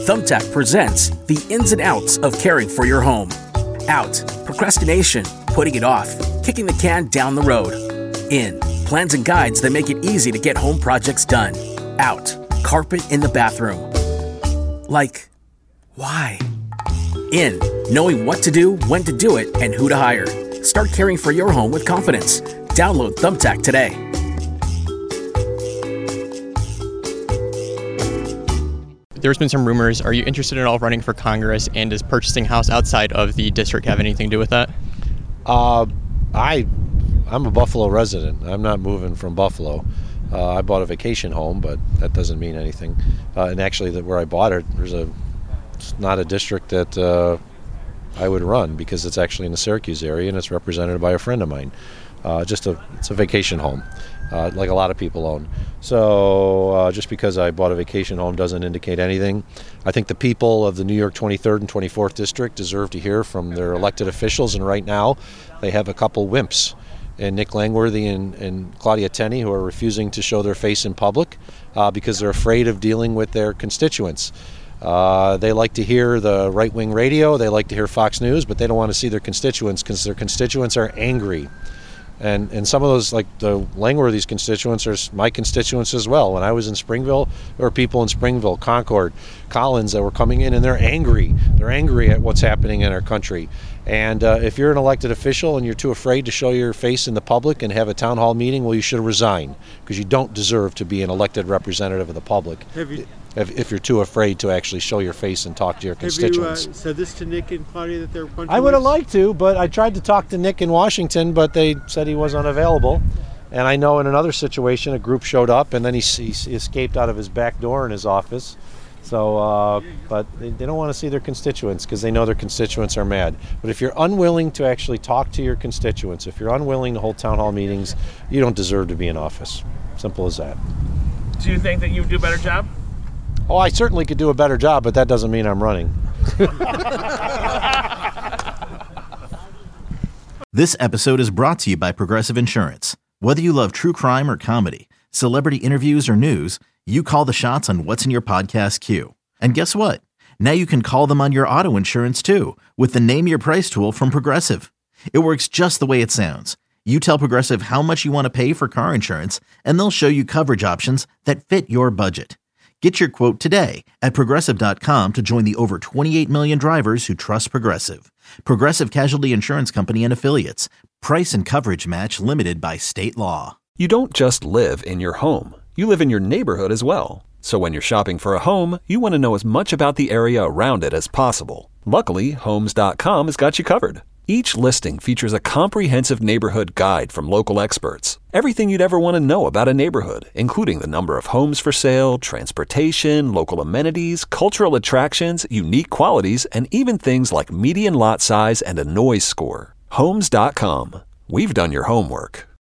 Thumbtack presents the ins and outs of caring for your home. Out, procrastination, putting it off, kicking the can down the road. In, plans and guides that make it easy to get home projects done. Out, carpet in the bathroom. Like, why? In, knowing what to do, when to do it, and who to hire. Start caring for your home with confidence. Download Thumbtack today. There's been some rumors. Are you interested at all running for Congress, and does purchasing a house outside of the district have anything to do with that? I'm a Buffalo resident. I'm not moving from Buffalo. I bought a vacation home, but that doesn't mean anything. And actually, where I bought it, it's not a district that I would run because it's actually in the Syracuse area and it's represented by a friend of mine. It's a vacation home, like a lot of people own. So just because I bought a vacation home doesn't indicate anything. I think the people of the New York 23rd and 24th District deserve to hear from their elected officials, and right now they have a couple wimps, and Nick Langworthy and Claudia Tenney, who are refusing to show their face in public because they're afraid of dealing with their constituents. They like to hear the right-wing radio, they like to hear Fox News, but they don't want to see their constituents because their constituents are angry. And some of those, like the Langworthy's constituents, are my constituents as well. When I was in Springville, there were people in Springville, Concord, Collins that were coming in, and they're angry. They're angry at what's happening in our country. And if you're an elected official and you're too afraid to show your face in the public and have a town hall meeting, well, you should resign because you don't deserve to be an elected representative of the public. If you're too afraid to actually show your face and talk to your constituents. Have you said this to Nick and Claudia that they're punching? I would have liked to, but I tried to talk to Nick in Washington, but they said he was unavailable. And I know in another situation, a group showed up, and then he escaped out of his back door in his office. So, but they don't want to see their constituents because they know their constituents are mad. But if you're unwilling to actually talk to your constituents, if you're unwilling to hold town hall meetings, you don't deserve to be in office. Simple as that. Do you think that you would do a better job? Oh, I certainly could do a better job, but that doesn't mean I'm running. This episode is brought to you by Progressive Insurance. Whether you love true crime or comedy, celebrity interviews or news, you call the shots on what's in your podcast queue. And guess what? Now you can call them on your auto insurance too with the Name Your Price tool from Progressive. It works just the way it sounds. You tell Progressive how much you want to pay for car insurance, and they'll show you coverage options that fit your budget. Get your quote today at Progressive.com to join the over 28 million drivers who trust Progressive. Progressive Casualty Insurance Company and Affiliates. Price and coverage match limited by state law. You don't just live in your home. You live in your neighborhood as well. So when you're shopping for a home, you want to know as much about the area around it as possible. Luckily, Homes.com has got you covered. Each listing features a comprehensive neighborhood guide from local experts. Everything you'd ever want to know about a neighborhood, including the number of homes for sale, transportation, local amenities, cultural attractions, unique qualities, and even things like median lot size and a noise score. Homes.com. We've done your homework.